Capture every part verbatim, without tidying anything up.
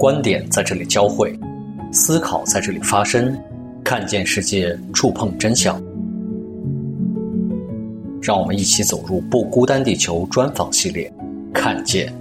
观点在这里交汇，思考在这里发生，看见世界，触碰真相。让我们一起走入不孤单地球专访系列，看见。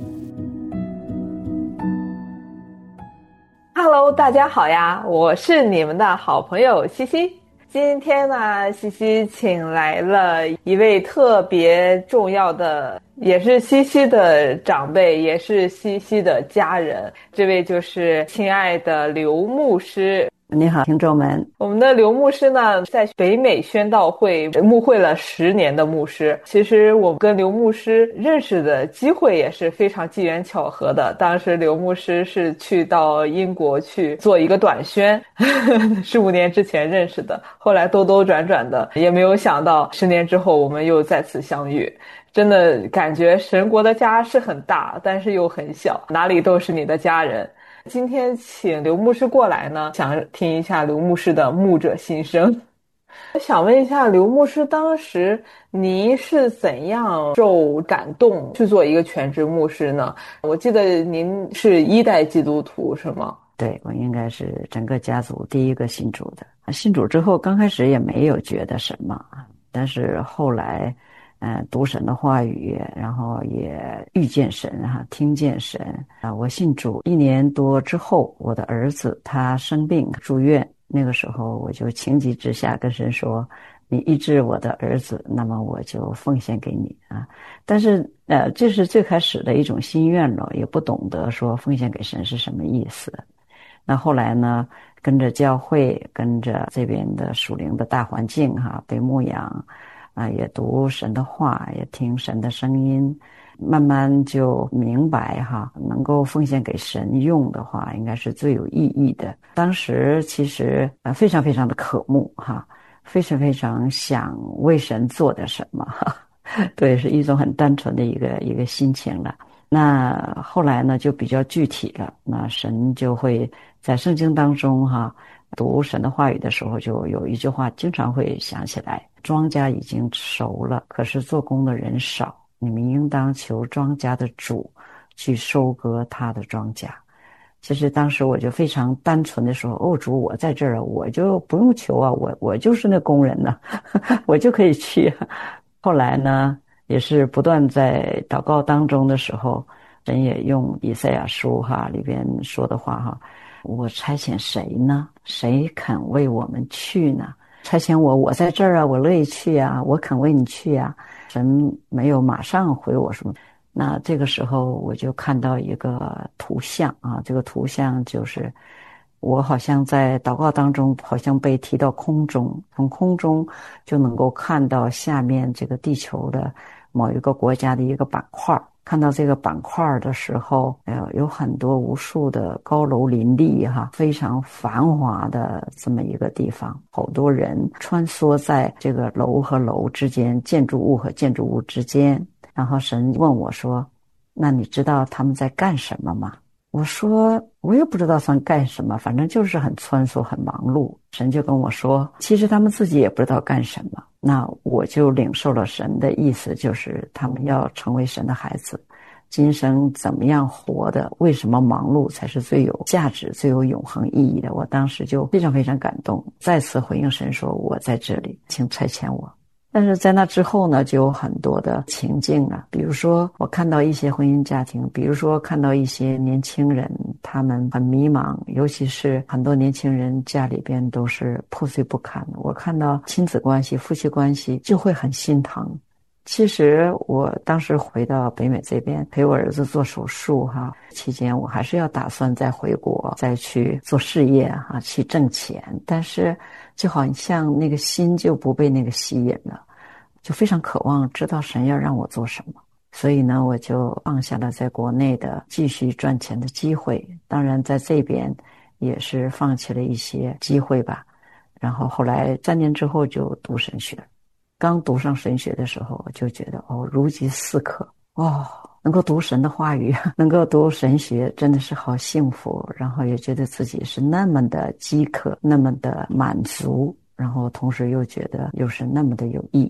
Hello， 大家好呀，我是你们的好朋友西西。今天呢，西西请来了一位特别重要的，也是西西的长辈，也是西西的家人。这位就是亲爱的刘牧师。 你好，听众们。 我们的刘牧师呢，在北美宣道会牧会了十年的牧师。其实我跟刘牧师认识的机会也是非常机缘巧合的。当时刘牧师是去到英国去做一个短宣，十五年之前认识的。后来兜兜转转的，也没有想到十年之后我们又再次相遇。真的感觉神国的家是很大，但是又很小，哪里都是你的家人。今天请刘牧师过来呢，想听一下刘牧师的牧者心声。想问一下刘牧师，当时您是怎样受感动去做一个全职牧师呢？我记得您是一代基督徒是吗？ 对，我应该是整个家族第一个信主的。信主之后刚开始也没有觉得什么，但是后来嗯，读神的话语，然后也遇见神哈，听见神啊。我信主一年多之后，我的儿子他生病住院，那个时候我就情急之下跟神说：“你医治我的儿子，那么我就奉献给你啊。”但是呃，这是最开始的一种心愿了，也不懂得说奉献给神是什么意思。那后来呢，跟着教会，跟着这边的属灵的大环境哈，被牧养。啊，也读神的话，也听神的声音，慢慢就明白哈，能够奉献给神用的话，应该是最有意义的。当时其实呃非常非常的渴慕哈，非常非常想为神做点什么哈，对，是一种很单纯的一个一个心情了。那后来呢，就比较具体了，那神就会在圣经当中哈，读神的话语的时候，就有一句话经常会想起来：庄稼已经熟了，可是做工的人少，你们应当求庄稼的主去收割他的庄稼。其实当时我就非常单纯的说：哦，主，我在这儿，我就不用求啊，我我就是那工人呢，我就可以去。后来呢，也是不断在祷告当中的时候，神也用以赛亚书哈里边说的话哈：我差遣谁呢？谁肯为我们去呢？差遣我，我在这儿啊，我乐意去啊，我肯为你去啊。神没有马上回我说，那这个时候我就看到一个图像啊，这个图像就是我好像在祷告当中，好像被提到空中，从空中就能够看到下面这个地球的某一个国家的一个板块。看到这个板块的时候，呃，有很多无数的高楼林立哈，非常繁华的这么一个地方，好多人穿梭在这个楼和楼之间，建筑物和建筑物之间。然后神问我说：“那你知道他们在干什么吗？”我说：“我也不知道算干什么，反正就是很穿梭，很忙碌。”神就跟我说：“其实他们自己也不知道干什么。”那我就领受了神的意思，就是他们要成为神的孩子，今生怎么样活的，为什么忙碌才是最有价值、最有永恒意义的。我当时就非常非常感动，再次回应神说：“我在这里，请差遣我。”但是在那之后呢，就有很多的情境啊，比如说我看到一些婚姻家庭，比如说看到一些年轻人，他们很迷茫，尤其是很多年轻人家里边都是破碎不堪，我看到亲子关系、夫妻关系就会很心疼。其实我当时回到北美这边陪我儿子做手术哈，期间我还是要打算再回国再去做事业哈，去挣钱，但是就好像那个心就不被那个吸引了，就非常渴望知道神要让我做什么。所以呢，我就放下了在国内的继续赚钱的机会，当然在这边也是放弃了一些机会吧。然后后来三年之后就读神学，刚读上神学的时候就觉得哦，如饥似渴哦，能够读神的话语，能够读神学，真的是好幸福。然后也觉得自己是那么的饥渴，那么的满足，然后同时又觉得又是那么的有意义。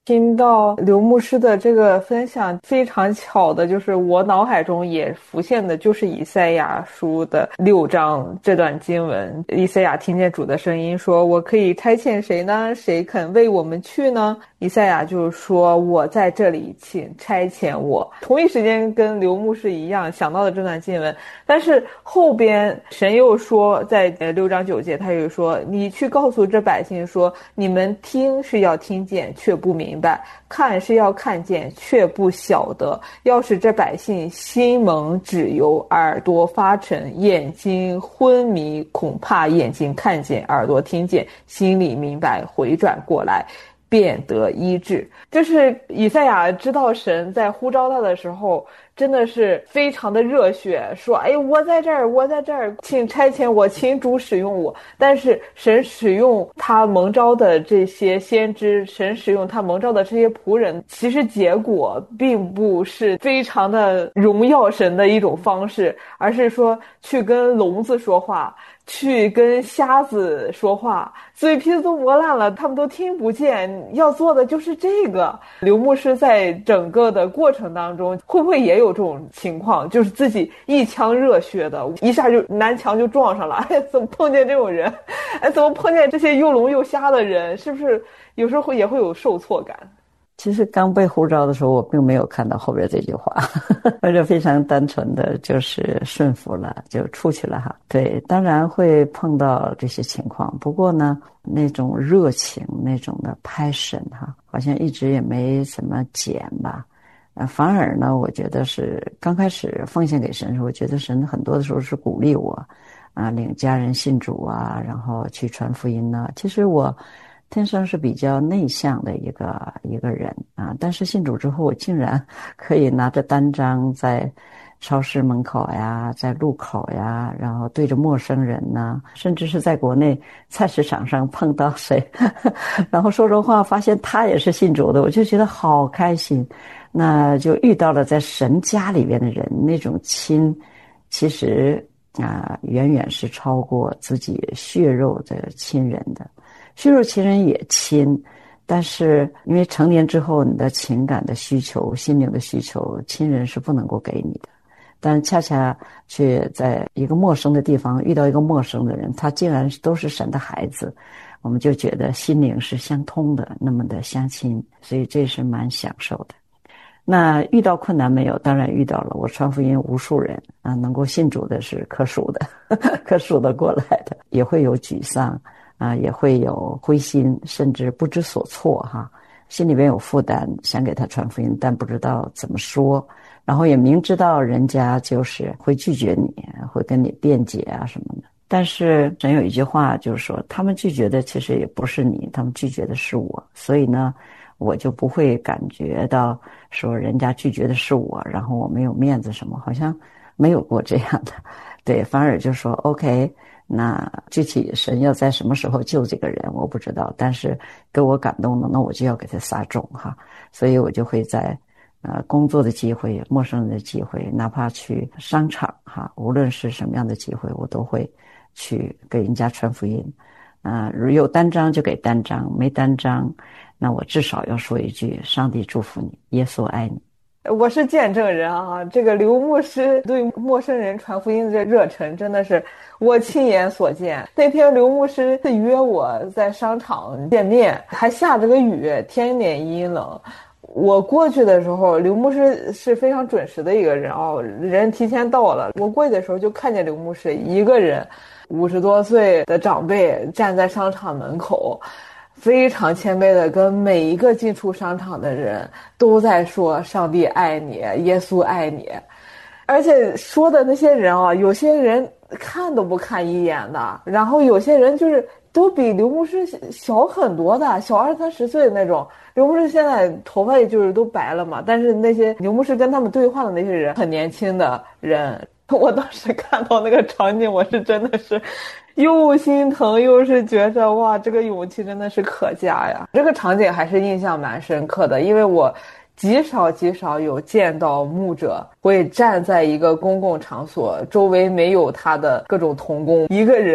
听到刘牧师的这个分享，非常巧的就是我脑海中也浮现的就是以赛亚书的六章这段经文。以赛亚听见主的声音说，我可以差遣谁呢？谁肯为我们去呢？以赛亚就是说，我在这里，请差遣我。同一时间跟刘牧师一样想到的这段经文，但是后边神又说，在六章九节他又说，你去告诉这百姓说，你们听是要听见却不明白，看是要看见却不晓得。要使这百姓心蒙脂油，耳朵发沉，眼睛昏迷，恐怕眼睛看见，耳朵听见，心里明白，回转过来，便得医治。就是以赛亚知道神在呼召他的时候真的是非常的热血，说哎，我在这儿，我在这儿，请差遣我，请主使用我。但是神使用他蒙召的这些先知，神使用他蒙召的这些仆人，其实结果并不是非常的荣耀神的一种方式，而是说去跟聋子说话，去跟瞎子说话，嘴皮子都磨烂了，他们都听不见，要做的就是这个。刘牧师在整个的过程当中会不会也有这种情况，就是自己一腔热血的一下就南墙就撞上了，哎，怎么碰见这种人，哎，怎么碰见这些又聋又瞎的人，是不是有时候会也会有受挫感？ 其实刚被呼召的时候，我并没有看到后边这句话，我就非常单纯的就是顺服了，就出去了哈。对，当然会碰到这些情况，不过呢，那种热情，那种的passion哈，好像一直也没怎么减吧。呃，反而呢，我觉得是刚开始奉献给神的时候，我觉得神很多的时候是鼓励我，啊，领家人信主啊，然后去传福音呢。其实我天生是比较内向的一个一个人啊，但是信主之后，我竟然可以拿着单张在超市门口呀，在路口呀，然后对着陌生人呢，甚至是在国内菜市场上碰到谁，然后说着话，发现他也是信主的，我就觉得好开心。那就遇到了在神家里边的人，那种亲，其实啊、呃，远远是超过自己血肉的亲人的。血肉亲人也亲，但是因为成年之后，你的情感的需求、心灵的需求，亲人是不能够给你的。但恰恰却在一个陌生的地方遇到一个陌生的人，他竟然都是神的孩子，我们就觉得心灵是相通的，那么的相亲，所以这是蛮享受的。那遇到困难没有？当然遇到了。我传福音无数人啊，能够信主的是可数的，呵呵可数得过来的，也会有沮丧啊，也会有灰心，甚至不知所措哈，心里边有负担，想给他传福音，但不知道怎么说，然后也明知道人家就是会拒绝你，会跟你辩解啊什么的。但是神有一句话就是说，他们拒绝的其实也不是你，他们拒绝的是我，所以呢我就不会感觉到说人家拒绝的是我，然后我没有面子什么，好像没有过这样的。对，反而就说 OK， 那具体神要在什么时候救这个人我不知道，但是给我感动了，那我就要给他撒种哈。所以我就会在呃工作的机会、陌生人的机会，哪怕去商场哈，无论是什么样的机会，我都会去给人家传福音。啊、呃，有单张就给单张，没单张那我至少要说一句，上帝祝福你，耶稣爱你。 我是见证人啊，这个刘牧师对陌生人传福音的这热忱真的是我亲眼所见。那天刘牧师约我在商场见面，还下着个雨，天脸阴冷。我过去的时候，刘牧师是非常准时的一个人哦，人提前到了。我过去的时候就看见刘牧师一个人，五十多岁的长辈站在商场门口，非常谦卑的跟每一个进出商场的人都在说上帝爱你，耶稣爱你。而且说的那些人啊，有些人看都不看一眼的，然后有些人就是都比刘牧师小很多的，小二三十岁的那种。刘牧师现在头发也就是都白了嘛，但是那些刘牧师跟他们对话的那些人很年轻的人，我当时看到那个场景，我是真的是又心疼又是觉着哇，这个勇气真的是可嘉呀。这个场景还是印象蛮深刻的，因为我极少极少有见到牧者会站在一个公共场所，周围没有他的各种同工，一个人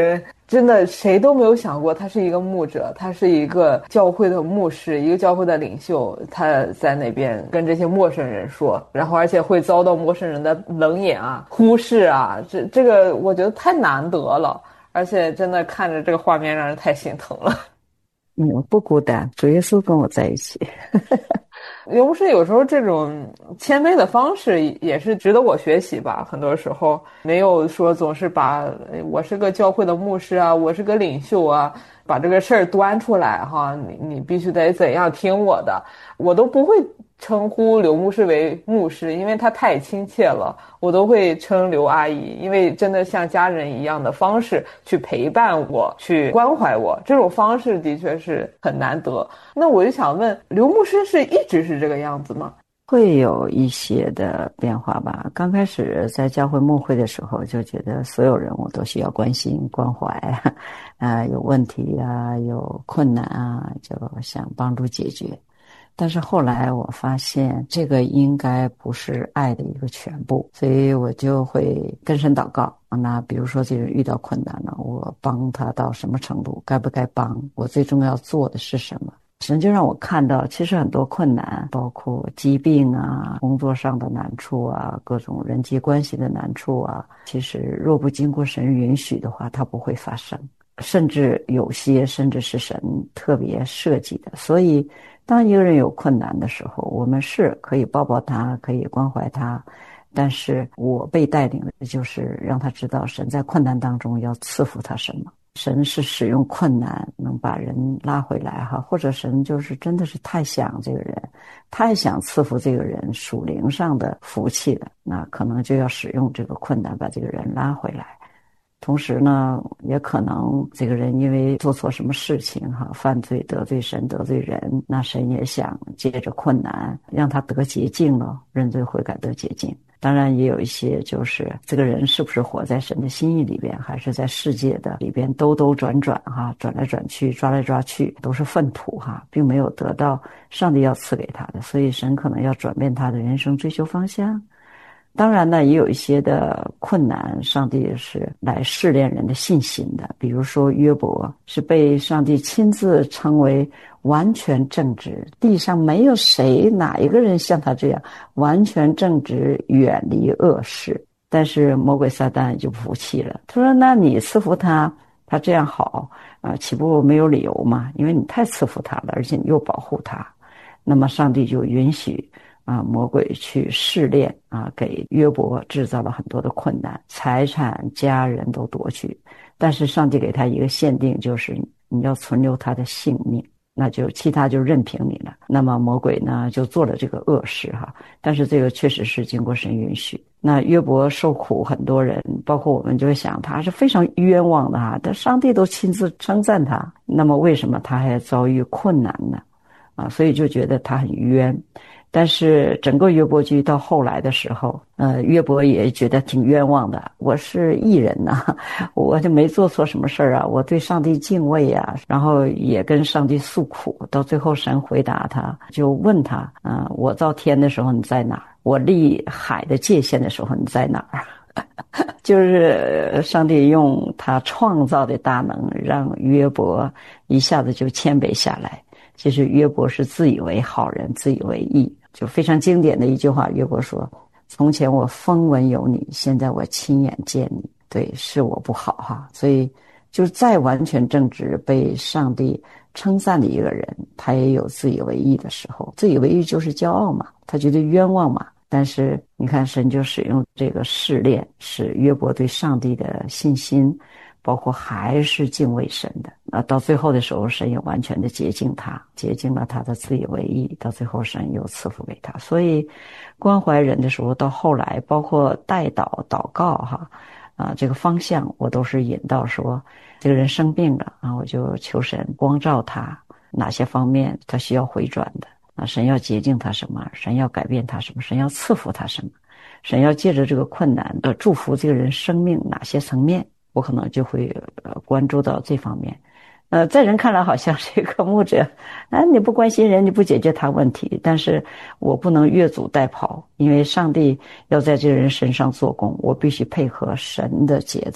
真的谁都没有想过他是一个牧者，他是一个教会的牧师，一个教会的领袖，他在那边跟这些陌生人说，然后而且会遭到陌生人的冷眼啊、忽视啊，这这个我觉得太难得了，而且真的看着这个画面让人太心疼了。 嗯，不孤单，主耶稣跟我在一起。 刘牧师有时候这种谦卑的方式也是值得我学习吧，很多时候没有说总是把我是个教会的牧师啊，我是个领袖啊，把这个事儿端出来哈，你你必须得怎样听我的，我都不会称呼刘牧师为牧师，因为他太亲切了，我都会称刘阿姨，因为真的像家人一样的方式去陪伴我，去关怀我，这种方式的确是很难得。那我就想问，刘牧师是一直是这个样子吗？ 会有一些的变化吧。刚开始在教会牧会的时候，就觉得所有人我都需要关心关怀，啊，有问题啊，有困难啊，就想帮助解决。但是后来我发现这个应该不是爱的一个全部，所以我就会跟神祷告。那比如说这个人遇到困难了，我帮他到什么程度，该不该帮，我最重要做的是什么。神就让我看到其实很多困难，包括疾病啊，工作上的难处啊，各种人际关系的难处啊，其实若不经过神允许的话，它不会发生，甚至有些甚至是神特别设计的。所以当一个人有困难的时候，我们是可以抱抱他，可以关怀他，但是我被带领的就是让他知道神在困难当中要赐福他什么。神是使用困难能把人拉回来哈，或者神就是真的是太想这个人，太想赐福这个人属灵上的福气了，那可能就要使用这个困难把这个人拉回来。同时呢，也可能这个人因为做错什么事情哈，犯罪得罪神得罪人，那神也想借着困难让他得洁净了，认罪悔改得洁净。当然也有一些就是这个人是不是活在神的心意里边，还是在世界的里边兜兜转转哈，转来转去抓来抓去，都是粪土哈，并没有得到上帝要赐给他的，所以神可能要转变他的人生追求方向。当然呢，也有一些的困难，上帝是来试炼人的信心的。比如说约伯是被上帝亲自称为完全正直，地上没有谁哪一个人像他这样完全正直，远离恶事。但是魔鬼撒旦就不服气了，他说那你赐福他，他这样好啊，岂不没有理由吗？因为你太赐福他了，而且你又保护他，那么上帝就允许啊，魔鬼去试炼啊，给约伯制造了很多的困难，财产家人都夺去，但是上帝给他一个限定，就是你要存留他的性命，那就其他就任凭你了。那么魔鬼呢就做了这个恶事哈，但是这个确实是经过神允许。那约伯受苦，很多人包括我们就会想他是非常冤枉的哈，但上帝都亲自称赞他，那么为什么他还遭遇困难呢？啊，所以就觉得他很冤。但是整个约伯记到后来的时候，呃，约伯也觉得挺冤枉的。我是义人呐、啊，我就没做错什么事儿啊，我对上帝敬畏啊，然后也跟上帝诉苦。到最后神回答他，就问他，嗯、呃，我造天的时候你在哪儿？我立海的界限的时候你在哪儿？就是上帝用他创造的大能，让约伯一下子就谦卑下来。其实约伯是自以为好人，自以为义，就非常经典的一句话，约伯说，从前我风闻有你，现在我亲眼见你，对，是我不好哈。所以就是再完全正直被上帝称赞的一个人，他也有自以为义的时候，自以为义就是骄傲嘛，他觉得冤枉嘛。但是你看神就使用这个试炼，使约伯对上帝的信心包括还是敬畏神的，那到最后的时候神也完全的洁净他，洁净了他的自以为义，到最后神又赐福给他。所以关怀人的时候，到后来包括代祷祷告哈啊，这个方向我都是引导说，这个人生病了啊，我就求神光照他哪些方面他需要回转的啊，神要洁净他什么，神要改变他什么，神要赐福他什么，神要借着这个困难的祝福这个人生命哪些层面，我可能就会呃关注到这方面。呃，在人看来好像这个牧者，啊，你不关心人，你不解决他问题，但是我不能越俎代庖，因为上帝要在这个人身上做工，我必须配合神的节奏。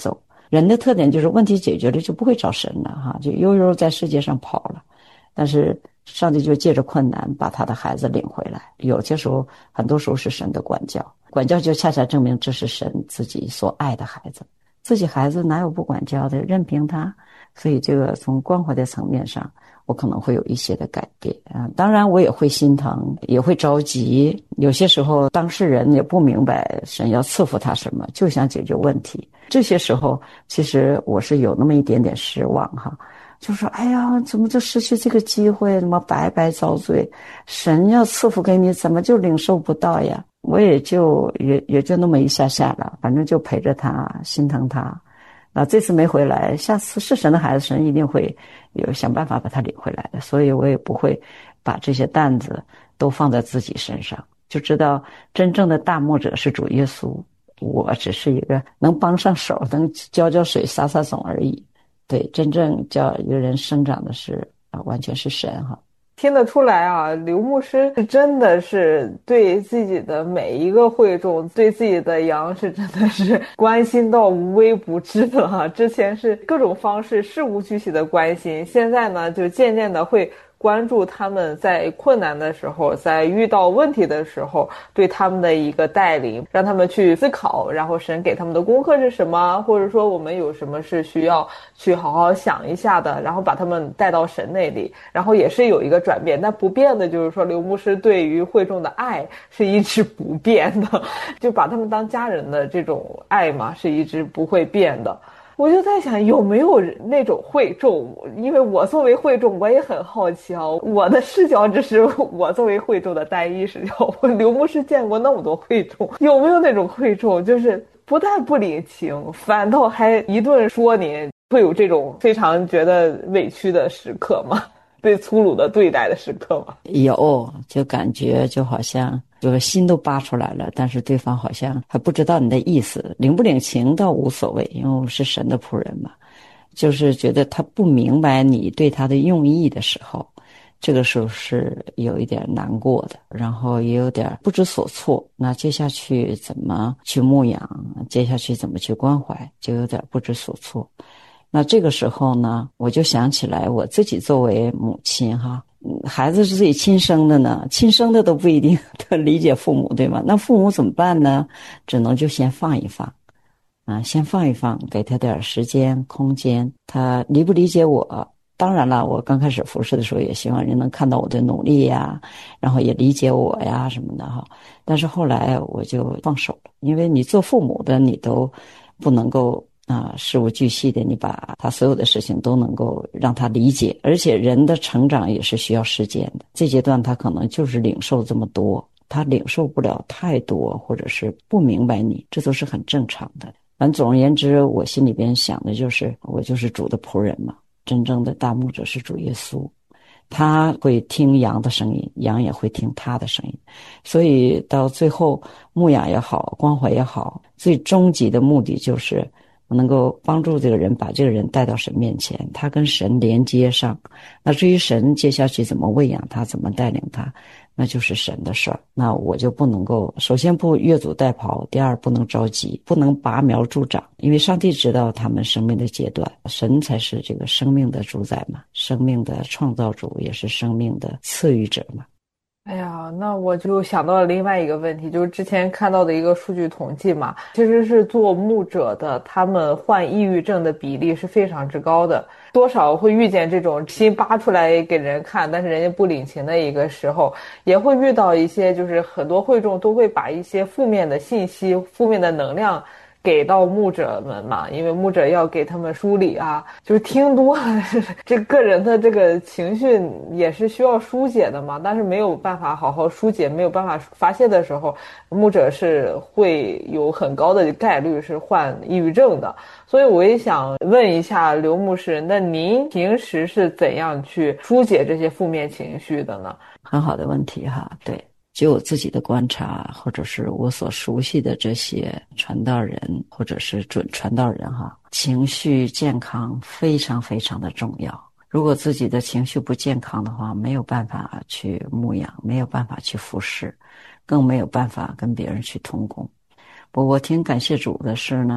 人的特点就是问题解决了就不会找神了哈，就悠悠在世界上跑了。但是上帝就借着困难把他的孩子领回来，有些时候很多时候是神的管教，管教就恰恰证明这是神自己所爱的孩子，自己孩子哪有不管教的，任凭他。所以这个从关怀的层面上我可能会有一些的改变啊，当然我也会心疼，也会着急，有些时候当事人也不明白神要赐福他什么，就想解决问题，这些时候其实我是有那么一点点失望哈，就说哎呀，怎么就失去这个机会，怎么白白遭罪，神要赐福给你怎么就领受不到呀。我也就也也就那么一下下了，反正就陪着他，心疼他。那这次没回来，下次是神的孩子，神一定会有想办法把他领回来的，所以我也不会把这些担子都放在自己身上，就知道真正的大牧者是主耶稣，我只是一个能帮上手，能浇浇水洒洒种而已。对，真正叫一个人生长的是啊，完全是神哈。 听得出来啊，刘牧师是真的是对自己的每一个会众，对自己的羊是真的是关心到无微不至了哈。之前是各种方式事无巨细的关心，现在呢就渐渐的会关注他们在困难的时候，在遇到问题的时候对他们的一个带领，让他们去思考，然后神给他们的功课是什么，或者说我们有什么是需要去好好想一下的，然后把他们带到神那里，然后也是有一个转变。但不变的就是说刘牧师对于会众的爱是一直不变的，就把他们当家人的这种爱嘛是一直不会变的。我就在想有没有那种会众，因为我作为会众我也很好奇啊，我的视角只是我作为会众的单一视角，我刘牧师见过那么多会众，有没有那种会众就是不但不领情，反倒还一顿说您，会有这种非常觉得委屈的时刻吗？被粗鲁的对待的时刻吗？ 有，就感觉就好像就是心都扒出来了，但是对方好像还不知道你的意思，领不领情倒无所谓，因为我是神的仆人嘛。就是觉得他不明白你对他的用意的时候，这个时候是有一点难过的，然后也有点不知所措。那接下去怎么去牧养，接下去怎么去关怀，就有点不知所措。那这个时候呢，我就想起来我自己作为母亲哈，孩子是自己亲生的呢，亲生的都不一定都理解父母，对吗？那父母怎么办呢？只能就先放一放啊，先放一放，给他点时间空间，他理不理解我？当然了，我刚开始服侍的时候也希望人能看到我的努力呀，然后也理解我呀什么的哈。但是后来我就放手了，因为你做父母的你都不能够啊，事无巨细的，你把他所有的事情都能够让他理解，而且人的成长也是需要时间的。这阶段他可能就是领受这么多，他领受不了太多，或者是不明白你，这都是很正常的。反正总而言之，我心里边想的就是，我就是主的仆人嘛，真正的大牧者是主耶稣，他会听羊的声音，羊也会听他的声音。所以到最后牧养也好，关怀也好，最终极的目的就是能够帮助这个人把这个人带到神面前，他跟神连接上。那至于神接下去怎么喂养他，怎么带领他，那就是神的事儿。那我就不能够，首先不越俎代庖，第二不能着急，不能拔苗助长，因为上帝知道他们生命的阶段，神才是这个生命的主宰嘛，生命的创造主，也是生命的赐予者嘛。 哎呀，那我就想到了另外一个问题，就是之前看到的一个数据统计嘛，其实是做牧者的，他们患抑郁症的比例是非常之高的，多少会遇见这种心扒出来给人看，但是人家不领情的一个时候，也会遇到一些就是很多会众都会把一些负面的信息、负面的能量给到牧者们嘛，因为牧者要给他们梳理啊，就是听多了，这个人的这个情绪也是需要疏解的嘛，但是没有办法好好疏解，没有办法发泄的时候，牧者是会有很高的概率是患抑郁症的。所以我也想问一下刘牧师，那您平时是怎样去疏解这些负面情绪的呢？ 很好的问题哈，对。就我自己的观察，或者是我所熟悉的这些传道人，或者是准传道人哈，情绪健康非常非常的重要。如果自己的情绪不健康的话，没有办法去牧养，没有办法去服侍，更没有办法跟别人去同工。不过挺感谢主的是呢，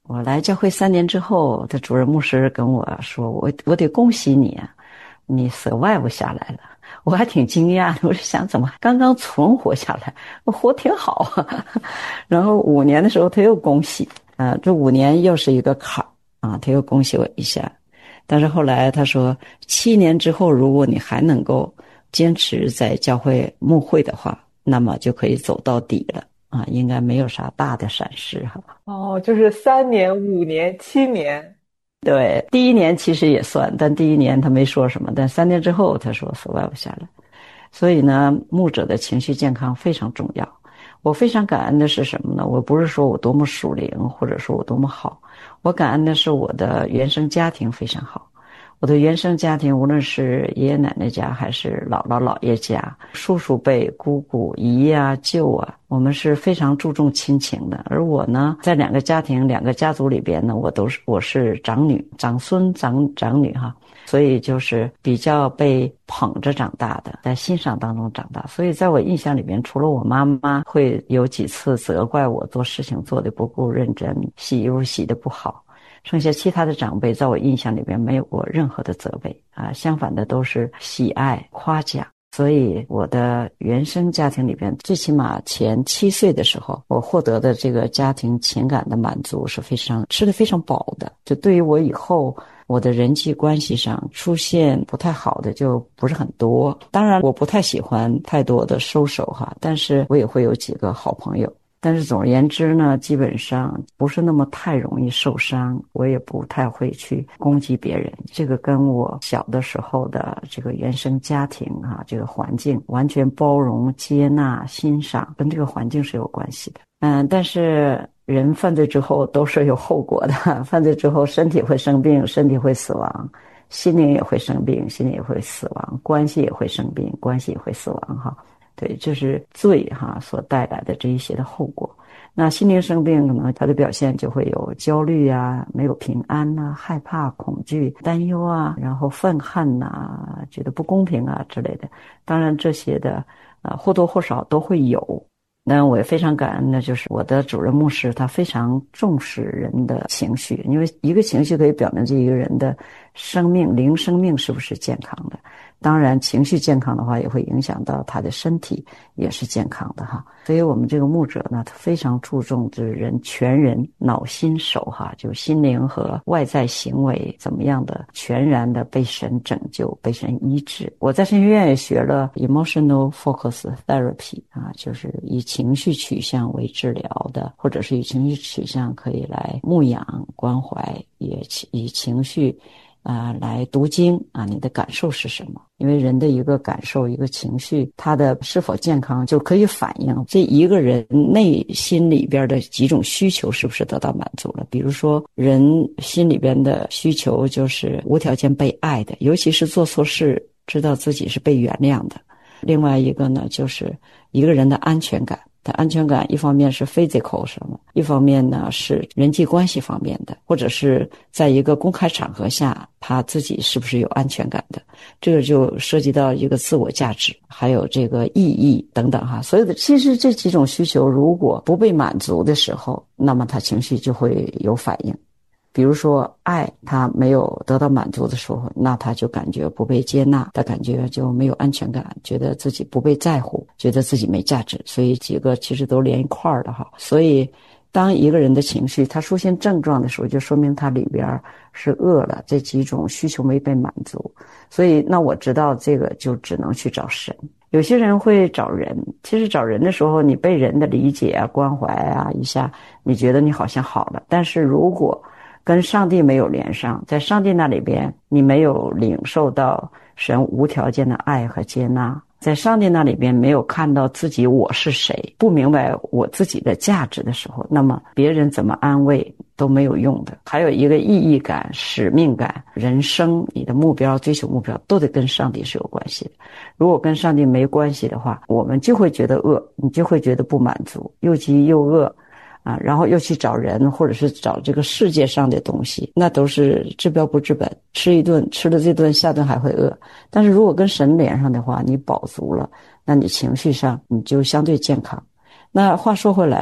我来教会三年之后，的主任牧师跟我说，我我得恭喜你啊，你 survive 下来了。我还挺惊讶的，我就想怎么刚刚存活下来，我活挺好啊。然后五年的时候他又恭喜，啊，这五年又是一个坎儿啊，他又恭喜我一下。但是后来他说，七年之后如果你还能够坚持在教会牧会的话，那么就可以走到底了啊，应该没有啥大的闪失哈。 哦，就是三年、五年、七年。 对，第一年其实也算，但第一年他没说什么，但三年之后他说 survive 下来。所以呢，牧者的情绪健康非常重要。我非常感恩的是什么呢？我不是说我多么属灵，或者说我多么好，我感恩的是我的原生家庭非常好。我的原生家庭，无论是爷爷奶奶家还是姥姥姥爷家，叔叔辈、姑姑、姨啊、舅啊，我们是非常注重亲情的。而我呢，在两个家庭、两个家族里边呢，我都是我是长女、长孙、长长女哈，所以就是比较被捧着长大的，在欣赏当中长大。所以在我印象里边，除了我妈妈会有几次责怪我做事情做得不够认真，洗衣服洗得不好，剩下其他的长辈在我印象里边没有过任何的责备啊，相反的都是喜爱夸奖。所以我的原生家庭里边，最起码前七岁的时候，我获得的这个家庭情感的满足是非常吃得非常饱的。就对于我以后我的人际关系上出现不太好的就不是很多。当然我不太喜欢太多的收手哈，但是我也会有几个好朋友。但是总而言之呢，基本上不是那么太容易受伤，我也不太会去攻击别人。这个跟我小的时候的这个原生家庭啊，这个环境完全包容、接纳、欣赏，跟这个环境是有关系的。嗯，但是人犯罪之后都是有后果的，犯罪之后身体会生病，身体会死亡，心灵也会生病，心灵也会死亡，关系也会生病，关系也会死亡哈。对，这是罪哈所带来的这一些的后果。那心灵生病可能它的表现就会有焦虑啊，没有平安啊，害怕、恐惧、担忧啊，然后愤恨呐，觉得不公平啊之类的。当然这些的啊或多或少都会有。那我也非常感恩的就是我的主任牧师，他非常重视人的情绪，因为一个情绪可以表明这一个人的生命灵生命是不是健康的。当然情绪健康的话也会影响到他的身体也是健康的哈。所以我们这个牧者呢，他非常注重就是人全人脑心手哈，就心灵和外在行为怎么样的全然的被神拯救，被神医治。我在神学院也学了 emotional focus therapy 啊，就是以情绪取向为治疗的，或者是以情绪取向可以来牧养关怀，也以情绪啊、呃，来读经啊，你的感受是什么？因为人的一个感受、一个情绪，它的是否健康，就可以反映这一个人内心里边的几种需求是不是得到满足了。比如说，人心里边的需求就是无条件被爱的，尤其是做错事，知道自己是被原谅的。另外一个呢，就是一个人的安全感。他安全感一方面是 physical 什么，一方面呢是人际关系方面的，或者是在一个公开场合下他自己是不是有安全感的，这个就涉及到一个自我价值，还有这个意义等等哈。所有的其实这几种需求如果不被满足的时候，那么他情绪就会有反应。比如说爱他没有得到满足的时候，那他就感觉不被接纳，他感觉就没有安全感，觉得自己不被在乎，觉得自己没价值。所以几个其实都连一块儿的哈。所以当一个人的情绪他出现症状的时候，就说明他里边是饿了，这几种需求没被满足。所以那我知道这个就只能去找神。有些人会找人，其实找人的时候你被人的理解啊关怀啊一下，你觉得你好像好了，但是如果跟上帝没有连上，在上帝那里边你没有领受到神无条件的爱和接纳，在上帝那里边没有看到自己我是谁，不明白我自己的价值的时候，那么别人怎么安慰都没有用的。还有一个意义感、使命感，人生你的目标、追求目标都得跟上帝是有关系的。如果跟上帝没关系的话，我们就会觉得饿，你就会觉得不满足，又饥又饿啊，然后又去找人，或者是找这个世界上的东西，那都是治标不治本。吃一顿，吃了这顿，下顿还会饿。但是如果跟神连上的话，你饱足了，那你情绪上你就相对健康。那话说回来，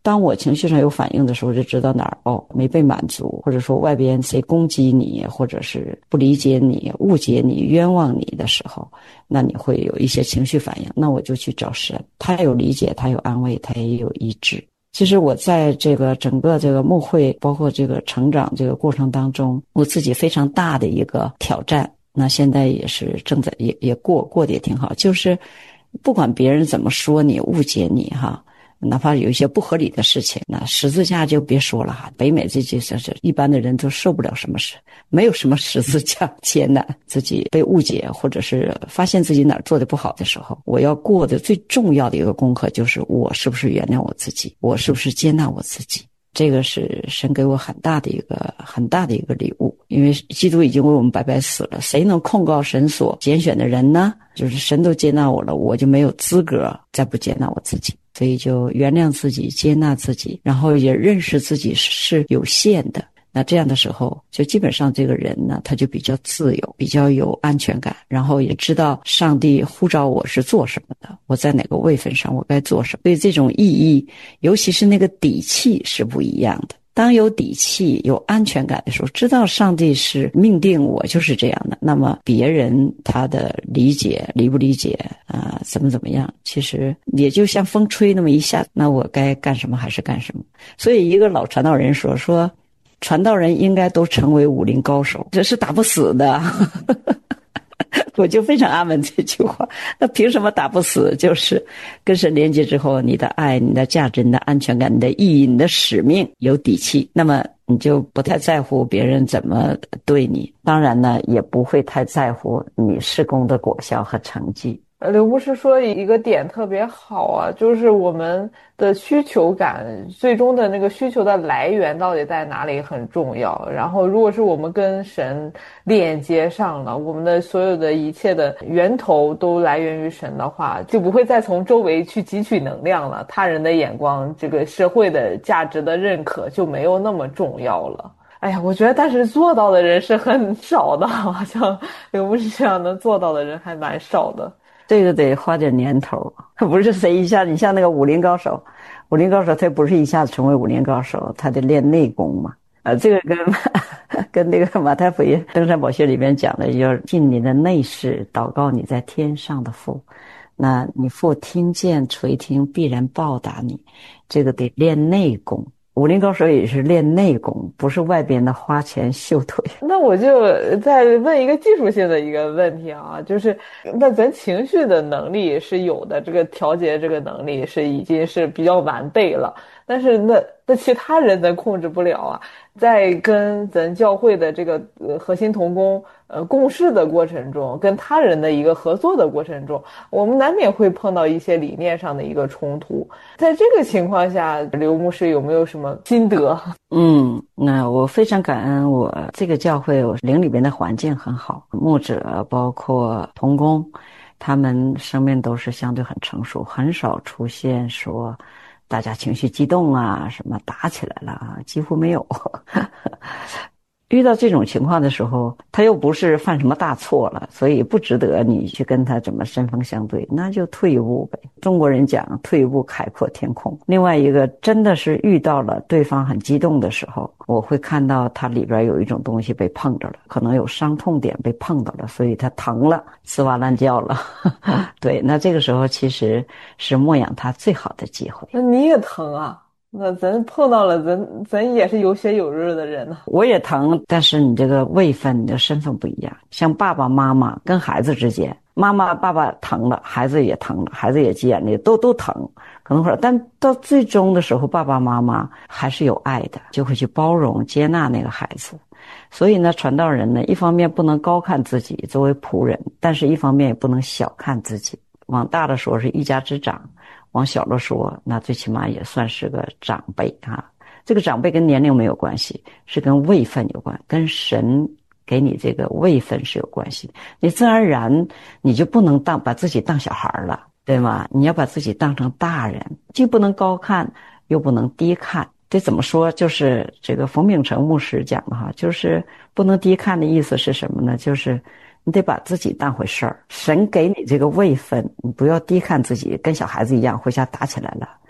当我情绪上有反应的时候，就知道哪儿哦没被满足，或者说外边谁攻击你，或者是不理解你、误解你、冤枉你的时候，那你会有一些情绪反应。那我就去找神，他有理解，他有安慰，他也有医治。其实我在这个整个这个牧会，包括这个成长这个过程当中，我自己非常大的一个挑战。那现在也是正在也也过过得也挺好，就是不管别人怎么说你、误解你哈。哪怕有一些不合理的事情，那十字架就别说了哈。北美这些这一般的人都受不了什么事，没有什么十字架艰难。自己被误解，或者是发现自己哪儿做的不好的时候，我要过的最重要的一个功课就是我是不是原谅我自己，我是不是接纳我自己。这个是神给我很大的一个很大的一个礼物，因为基督已经为我们白白死了，谁能控告神所拣选的人呢？就是神都接纳我了，我就没有资格再不接纳我自己。所以就原谅自己，接纳自己，然后也认识自己是有限的。那这样的时候，就基本上这个人呢，他就比较自由，比较有安全感，然后也知道上帝呼召我是做什么的，我在哪个位分上我该做什么。所以这种意义，尤其是那个底气是不一样的。当有底气、有安全感的时候，知道上帝是命定我就是这样的，那么别人他的理解理不理解啊、呃，怎么怎么样，其实也就像风吹那么一下，那我该干什么还是干什么。所以一个老传道人说说传道人应该都成为武林高手，这是打不死的。我就非常阿门这句话。那凭什么打不死？就是跟神连接之后，你的爱、你的价值、你的安全感、你的意义、你的使命有底气，那么你就不太在乎别人怎么对你，当然呢也不会太在乎你事工的果效和成绩。 刘牧师说一个点特别好啊，就是我们的需求感，最终的那个需求的来源到底在哪里很重要。然后如果是我们跟神链接上了，我们的所有的一切的源头都来源于神的话，就不会再从周围去汲取能量了，他人的眼光，这个社会的价值的认可就没有那么重要了。哎呀，我觉得但是做到的人是很少的，好像刘牧师这样能做到的人还蛮少的。 这个得花点年头，不是谁一下，你像那个武林高手，武林高手他不是一下子成为武林高手，他得练内功嘛。呃，这个跟跟那个马太福音登山宝训里面讲的，要进你的内室，祷告你在天上的父，那你父听见垂听，必然报答你。这个得练内功。武林高手也是练内功，不是外边的花拳绣腿。 那我就再问一个技术性的一个问题啊，就是那咱情绪的能力是有的，这个调节这个能力是已经是比较完备了，但是那那其他人咱控制不了啊。在跟咱教会的这个呃核心同工呃共事的过程中，跟他人的一个合作的过程中，我们难免会碰到一些理念上的一个冲突。在这个情况下，刘牧师有没有什么心得？ 嗯，那我非常感恩，我这个教会我灵里边的环境很好，牧者包括同工，他们生命都是相对很成熟，很少出现说大家情绪激动啊，什么打起来了啊，几乎没有。遇到这种情况的时候，他又不是犯什么大错了，所以不值得你去跟他怎么针锋相对，那就退一步呗。中国人讲退一步海阔天空。另外一个真的是遇到了对方很激动的时候，我会看到他里边有一种东西被碰着了，可能有伤痛点被碰到了，所以他疼了，呲哇乱叫了。对，那这个时候其实是牧养他最好的机会。 那你也疼啊？那咱碰到了，咱咱也是有血有肉的人呢。 我也疼，但是你这个位分、你的身份不一样。像爸爸妈妈跟孩子之间，妈妈爸爸疼了，孩子也疼了，孩子也急眼泪，都都疼，可能会，但到最终的时候，爸爸妈妈还是有爱的，就会去包容、接纳那个孩子。所以呢，传道人呢，一方面不能高看自己作为仆人，但是一方面也不能小看自己。往大了说是一家之长，往小了说，那最起码也算是个长辈啊。这个长辈跟年龄没有关系，是跟位分有关，跟神给你这个位分是有关系。你自然而然你就不能当把自己当小孩了，对吗？你要把自己当成大人，既不能高看，又不能低看。这怎么说？就是这个冯秉成牧师讲的哈，就是不能低看的意思是什么呢？就是你得把自己当回事儿，神给你这个位分，你不要低看自己，跟小孩子一样回家打起来了。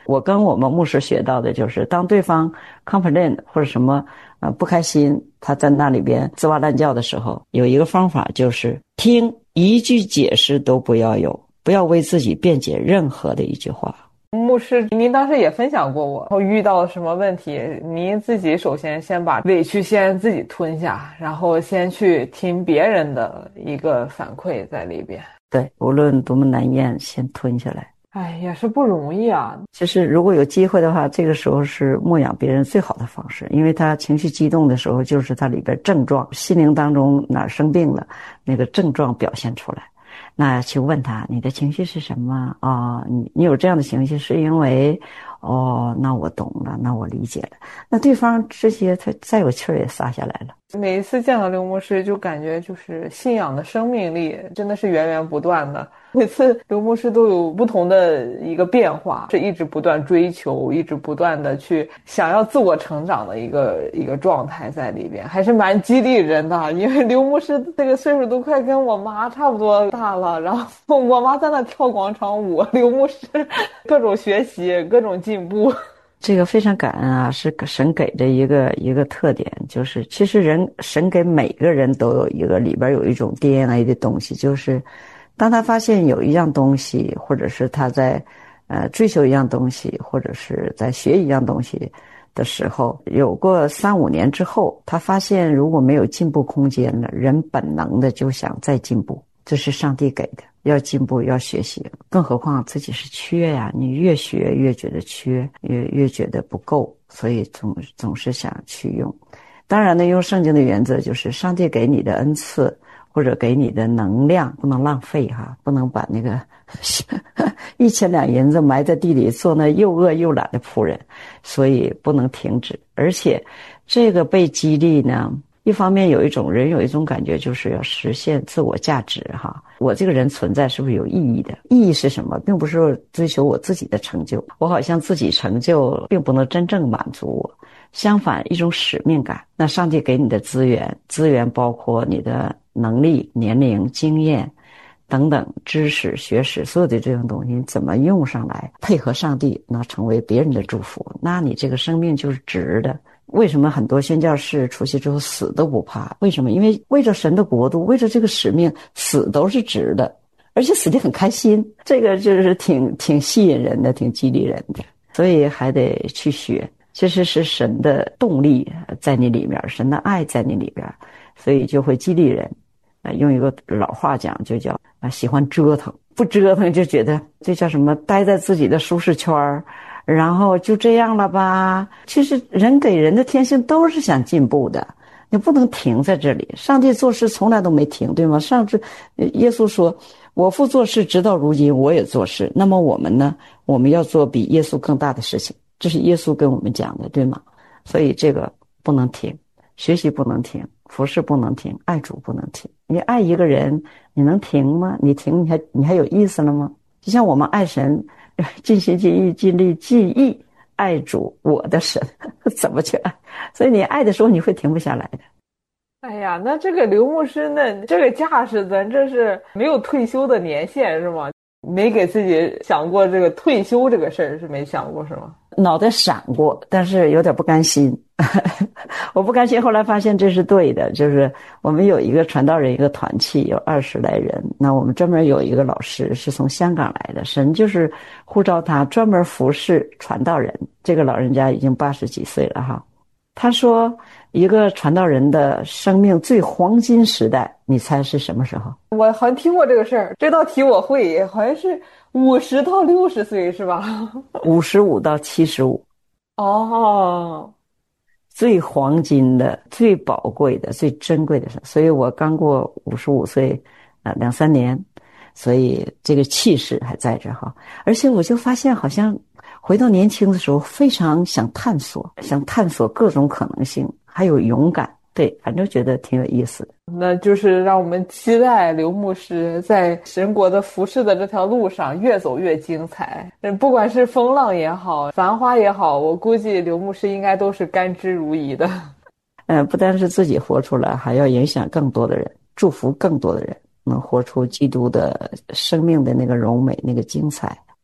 我跟我们牧师学到的就是，当对方 complain 或者什么呃不开心，他在那里边吱哇乱叫的时候，有一个方法就是听，一句解释都不要有，不要为自己辩解任何的一句话。 牧师，您当时也分享过我，我遇到什么问题，您自己首先先把委屈先自己吞下，然后先去听别人的一个反馈在里边。 对，无论多么难咽，先吞下来。 哎，也是不容易啊。 其实如果有机会的话，这个时候是牧养别人最好的方式，因为他情绪激动的时候，就是他里边症状，心灵当中哪儿生病了，那个症状表现出来。那去问他，你的情绪是什么啊、哦？你你有这样的情绪是因为，哦，那我懂了，那我理解了。那对方这些他再有气儿也撒下来了。 每一次见到刘牧师，就感觉就是信仰的生命力真的是源源不断的。每次刘牧师都有不同的一个变化，是一直不断追求，一直不断的去想要自我成长的一个一个状态在里边，还是蛮激励人的。因为刘牧师这个岁数都快跟我妈差不多大了，然后我妈在那跳广场舞，刘牧师各种学习，各种进步。 这个非常感恩啊，是神给的一个一个特点，就是其实人神给每个人都有一个里边有一种 D N A 的东西，就是当他发现有一样东西，或者是他在呃追求一样东西，或者是在学一样东西的时候，有过三五年之后，他发现如果没有进步空间了，人本能的就想再进步，这是上帝给的，要进步要学习，更何况自己是缺呀，你越学越觉得缺，越越觉得不够，所以总总是想去用。当然呢，用圣经的原则就是上帝给你的恩赐或者给你的能量不能浪费哈，不能把那个一千两银子埋在地里做那又饿又懒的仆人，所以不能停止。而且这个被激励呢，一方面有一种人有一种感觉，就是要实现自我价值哈，我这个人存在是不是有意义的？意义是什么？并不是追求我自己的成就，我好像自己成就并不能真正满足我，相反一种使命感。那上帝给你的资源，资源包括你的能力、年龄、经验等等知识、学识，所有的这种东西你怎么用上来，配合上帝，那成为别人的祝福，那你这个生命就是值的。为什么很多宣教士出去之后死都不怕？为什么？因为为着神的国度，为着这个使命，死都是值的，而且死得很开心。这个就是挺挺吸引人的，挺激励人的。所以还得去学，其实是神的动力在你里面，神的爱在你里边，所以就会激励人。呃，用一个老话讲，就叫啊，喜欢折腾，不折腾就觉得这叫什么？待在自己的舒适圈儿。然后就这样了吧。其实人给人的天性都是想进步的，你不能停在这里。上帝做事从来都没停，对吗？上次耶稣说，我父做事直到如今，我也做事。那么我们呢？我们要做比耶稣更大的事情，这是耶稣跟我们讲的，对吗？所以这个不能停，学习不能停，服侍不能停，爱主不能停。你爱一个人，你能停吗？你停，你还你还有意思了吗？就像我们爱神，尽心尽意尽力尽意爱主我的神，怎么去爱？所以你爱的时候你会停不下来的。 哎呀，那这个刘牧师呢，这个架势咱这是没有退休的年限是吗？没给自己想过这个退休这个事儿，是没想过是吗？ 脑袋闪过，但是有点不甘心。我不甘心，后来发现这是对的，就是我们有一个传道人一个团契，有二十来人，那我们专门有一个老师是从香港来的，神就是呼召他专门服侍传道人。这个老人家已经八十几岁了哈，他说一个传道人的生命最黄金时代，你猜是什么时候？ 我好像听过这个事儿，这道题我会，好像是五十到六十岁是吧？ 五十五到七十五。 哦， 最黄金的、最宝贵的、最珍贵的事。所以我刚过五十五岁，啊、呃，两三年，所以这个气势还在这哈。而且我就发现，好像回到年轻的时候，非常想探索，想探索各种可能性，还有勇敢。对，反正觉得挺有意思的。 那就是让我们期待刘牧师在神国的服侍的这条路上越走越精彩。不管是风浪也好，繁花也好，我估计刘牧师应该都是甘之如饴的。 嗯，不单是自己活出来，还要影响更多的人，祝福更多的人，能活出基督的生命的那个荣美、那个精彩。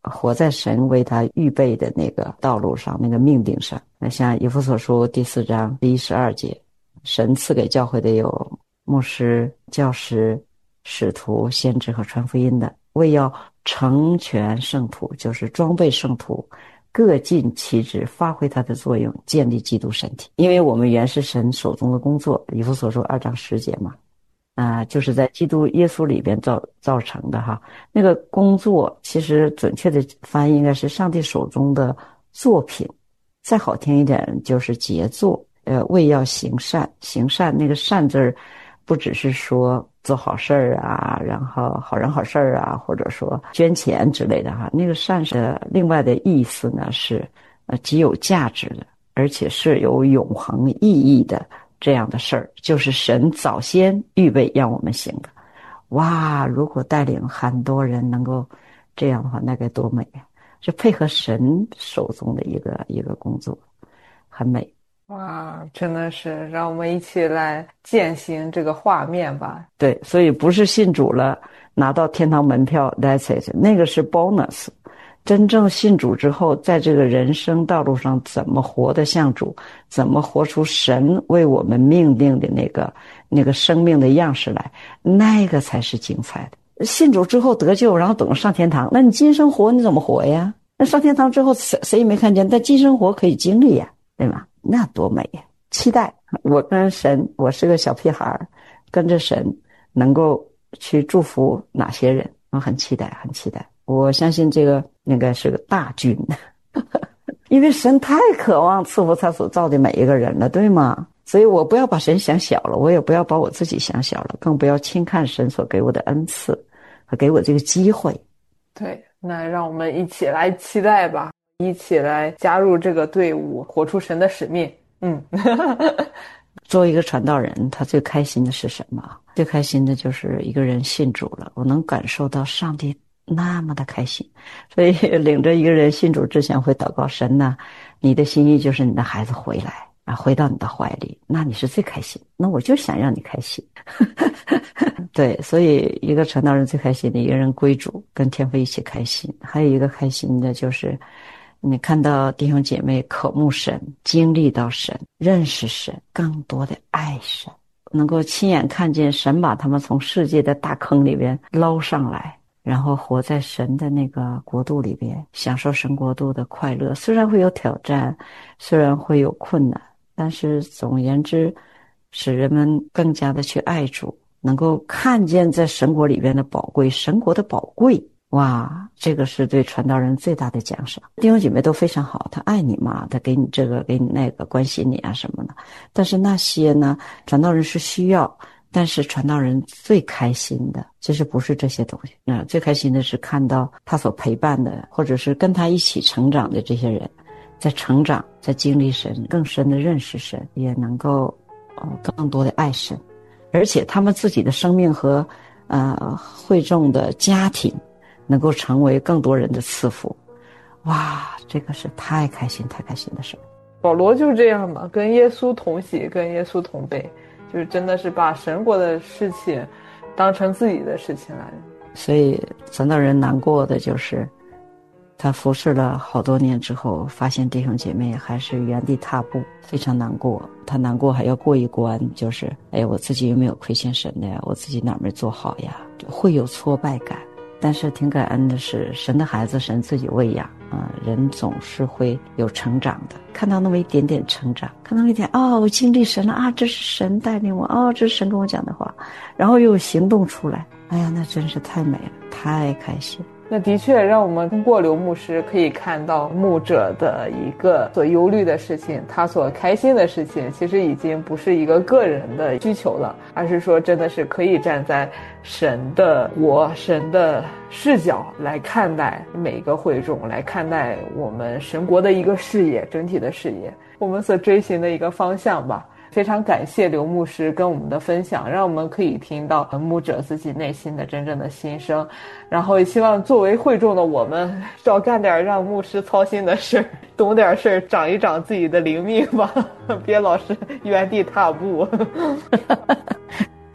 活在神为他预备的那个道路上，那个命定上。那像以弗所书第四章第一十二节，神赐给教会的有牧师、教师、使徒、先知和传福音的，为要成全圣徒，就是装备圣徒，各尽其职，发挥它的作用，建立基督身体。因为我们原是神手中的工作，以弗所书二章十节嘛，啊、呃，就是在基督耶稣里边造造成的哈。那个工作其实准确的翻译应该是上帝手中的作品，再好听一点就是杰作。呃，为要行善，行善那个善字儿，不只是说做好事儿啊，然后好人好事儿啊，或者说捐钱之类的哈。那个善的另外的意思呢是，呃，极有价值的，而且是有永恒意义的这样的事儿，就是神早先预备让我们行的。哇，如果带领很多人能够这样的话，那该多美啊！是配合神手中的一个一个工作，很美。 哇，真的是让我们一起来践行这个画面吧。 对，所以不是信主了拿到天堂门票 that's it， 那个是 bonus。 真正信主之后，在这个人生道路上怎么活得像主，怎么活出神为我们命定的那个那个生命的样式来，那个才是精彩的。信主之后得救，然后等着上天堂，那你今生活你怎么活呀？那上天堂之后谁谁也没看见，但今生活可以经历呀，对吗？那多美呀！期待我跟神，我是个小屁孩，跟着神能够去祝福哪些人，我很期待，很期待。我相信这个应该是个大军，因为神太渴望赐福他所造的每一个人了，对吗？所以我不要把神想小了，我也不要把我自己想小了，更不要轻看神所给我的恩赐和给我这个机会。 对，那让我们一起来期待吧，一起来加入这个队伍，活出神的使命。嗯， 作为一个传道人，他最开心的是什么？最开心的就是一个人信主了，我能感受到上帝那么的开心。所以领着一个人信主之前会祷告，神呢，你的心意就是你的孩子回来啊，回到你的怀里，那你是最开心，那我就想让你开心。对，所以一个传道人最开心的，一个人归主跟天父一起开心。还有一个开心的就是你看到弟兄姐妹渴慕神，经历到神，认识神，更多的爱神，能够亲眼看见神把他们从世界的大坑里边捞上来，然后活在神的那个国度里边，享受神国度的快乐。虽然会有挑战，虽然会有困难，但是总而言之使人们更加的去爱主，能够看见在神国里边的宝贵，神国的宝贵。哇，这个是对传道人最大的奖赏。弟兄姐妹都非常好，他爱你嘛，他给你这个给你那个，关心你啊什么的。但是那些呢，传道人是需要，但是传道人最开心的其实不是这些东西，嗯，最开心的是看到他所陪伴的，或者是跟他一起成长的这些人在成长，在经历神，更深的认识神，也能够呃更多的爱神，而且他们自己的生命和呃会众的家庭能够成为更多人的赐福。哇，这个是太开心太开心的事儿。 保罗就是这样嘛，跟耶稣同喜，跟耶稣同悲，就是真的是把神国的事情当成自己的事情来。 所以传道人难过的就是他服侍了好多年之后，发现弟兄姐妹还是原地踏步，非常难过。他难过还要过一关，就是哎，我自己有没有亏欠神的呀？我自己哪没做好呀？会有挫败感。但是挺感恩的是，神的孩子神自己喂养啊、呃，人总是会有成长的。看到那么一点点成长，看到一点哦，我经历神了啊，这是神带领我，哦，这是神跟我讲的话，然后又有行动出来，哎呀，那真是太美了，太开心。 那的确让我们通过刘牧师可以看到牧者的一个所忧虑的事情，他所开心的事情，其实已经不是一个个人的需求了，而是说真的是可以站在神的国、神的视角来看待每一个会众，来看待我们神国的一个视野，整体的视野，我们所追寻的一个方向吧。非常感谢刘牧师跟我们的分享，让我们可以听到牧者自己内心的真正的心声，然后也希望作为会众的我们少干点让牧师操心的事，懂点事，长一长自己的灵命吧，别老是原地踏步。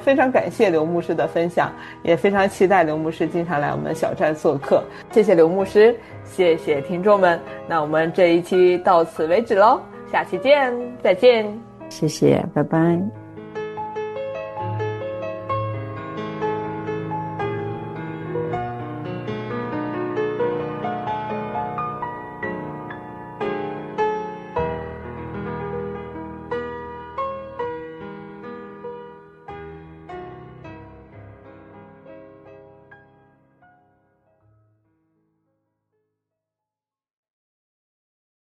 非常感谢刘牧师的分享，也非常期待刘牧师经常来我们小站做客。谢谢刘牧师，谢谢听众们，那我们这一期到此为止咯，下期见，再见。 谢谢，拜拜。